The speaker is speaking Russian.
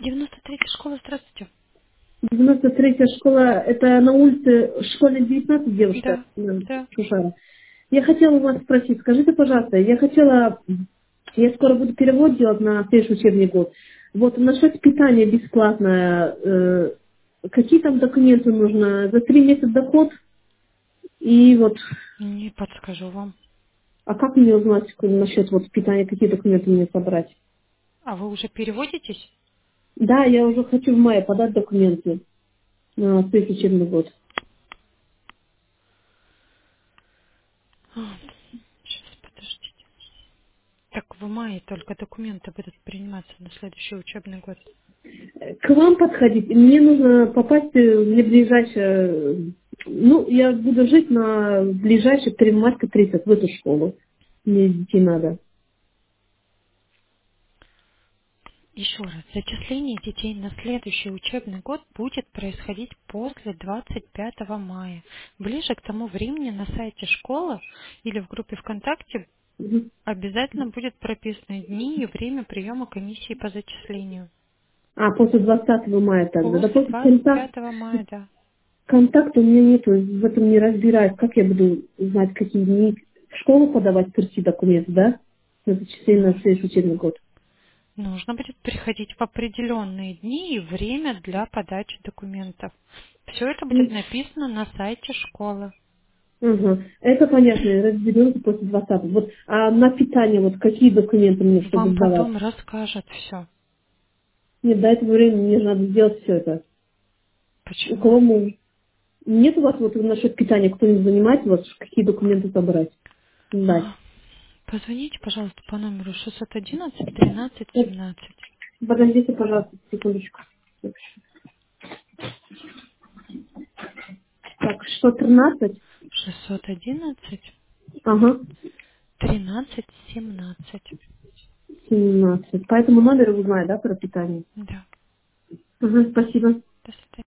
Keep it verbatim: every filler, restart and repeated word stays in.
девяносто третья школа, здравствуйте. девяносто третья школа, это на улице школьной девятнадцать, девушка, Да, м, да. Шушара. Я хотела у вас спросить, скажите, пожалуйста, я хотела, я скоро буду перевод делать на следующий учебный год. Вот насчет питания бесплатное, э, какие там документы нужно? За три месяца доход и вот, Не подскажу вам. а как мне узнать насчет вот питания, какие документы мне собрать? А вы уже переводитесь? Да, я уже хочу в мае подать документы на следующий учебный год. А, сейчас, подождите. Так в мае только документы будут приниматься на следующий учебный год. К вам подходить. Мне нужно попасть в ближайшее... Ну, я буду жить на ближайшей Перематка тридцать, в эту школу. Мне идти надо. Еще раз, зачисление детей на следующий учебный год будет происходить после двадцать пятого мая. Ближе к тому времени на сайте школы или в группе ВКонтакте Мгм. обязательно будет прописаны дни и время приема комиссии по зачислению. А, после двадцатого мая тогда. Да После после двадцать контакт, пятого мая, да. контакта у меня нету, в этом не разбираюсь. Как я буду знать, какие дни в школу подавать, прийти документы, да? На зачисление Ну, на следующий учебный год. нужно будет приходить в определенные дни и время для подачи документов. Все это будет М, написано на сайте школы. Ага. Это понятно, разберемся после двадцатого. Вот, а на питание, вот какие документы мне, чтобы Вам сдавать? потом расскажут все. Нет, до этого времени мне надо сделать все это. У Почему? кого мы... Нет у вас вот насчет питания кто-нибудь занимается, вот какие документы собрать? Дать. А, Позвоните, пожалуйста, по номеру шестьсот одиннадцать тринадцать Вот, семнадцать. подождите, пожалуйста, секундочку. Так, что, тринадцать? шестьсот одиннадцать Ага, тринадцать семнадцать. семнадцать. По этому номеру узнаю, да, про питание? Да. Ага, спасибо. До свидания.